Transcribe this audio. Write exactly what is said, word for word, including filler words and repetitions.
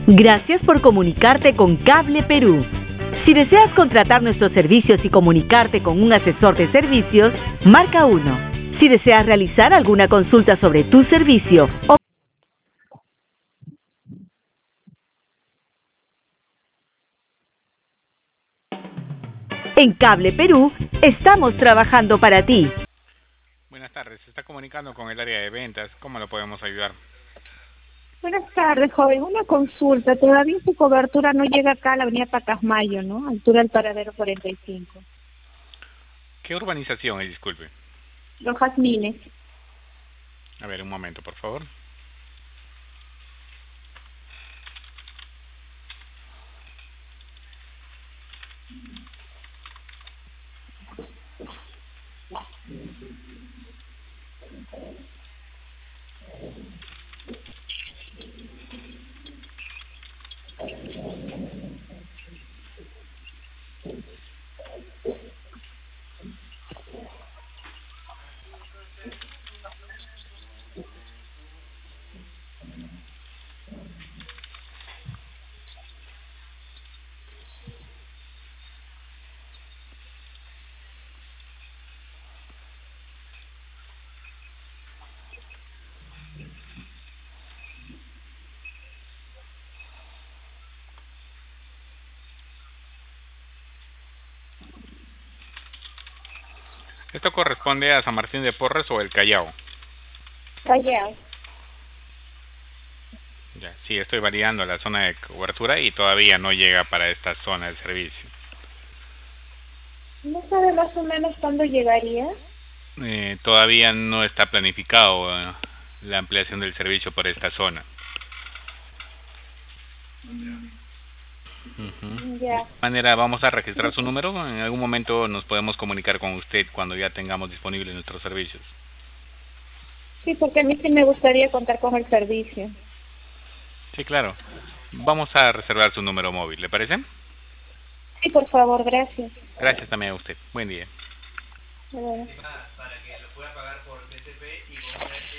Gracias por comunicarte con Cable Perú. Si deseas contratar nuestros servicios y comunicarte con un asesor de servicios, marca uno. Si deseas realizar alguna consulta sobre tu servicio o en Cable Perú, estamos trabajando para ti. Buenas tardes, se está comunicando con el área de ventas. ¿Cómo lo podemos ayudar? Buenas tardes, joven. Una consulta. Todavía su cobertura no llega acá a la avenida Pacasmayo, ¿no? Altura del paradero cuarenta y cinco. ¿Qué urbanización es? Disculpe. Los Jazmines. A ver, un momento, por favor. ¿Esto corresponde a San Martín de Porres o el Callao? Callao. Ya, sí, estoy variando la zona de cobertura y todavía no llega para esta zona de servicio. ¿No sabe más o menos cuándo llegaría? Eh, todavía no está planificado eh, la ampliación del servicio por esta zona. Uh-huh. Ya. De manera, vamos a registrar su número. En algún momento nos podemos comunicar con usted cuando ya tengamos disponibles nuestros servicios. Sí, porque a mí sí me gustaría contar con el servicio. Sí, claro. Vamos a reservar su número móvil, ¿le parece? Sí, por favor, gracias. Gracias también a usted. Buen día. Bueno. Para que lo pueda pagar por T C P y